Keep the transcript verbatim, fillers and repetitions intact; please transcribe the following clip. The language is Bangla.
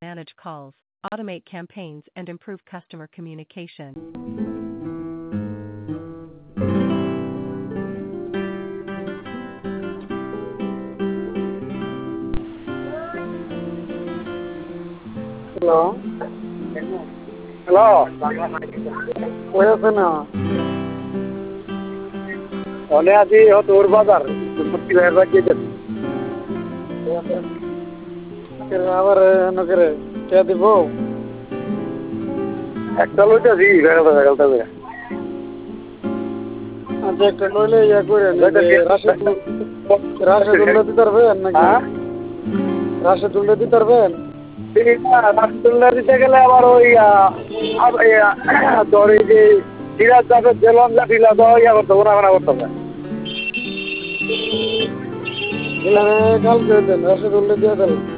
manage calls, automate campaigns, and improve customer communication. Hello hello কই আছে না অনে আছি তোর বাজার আবার নগরে কে দিব একটা লইতেছি বেড়াতে বেড়াতে আচ্ছা একটা লইলে ইয়া করে রাশেদুল রাশেদুল্লাহ দিতে পারবেন নাকি রাশেদুল্লাহ দিতে পারবেন রাশেদুল্লাহ দিতে গেলে আবার ওই তোর এই যে সিরাজ যাবে জেলনটা ঢিলা দেওয়া ইয়া করতে হবে না করতে হবে কালকে দেন রাশেদুল্লাহ দিয়ে দেন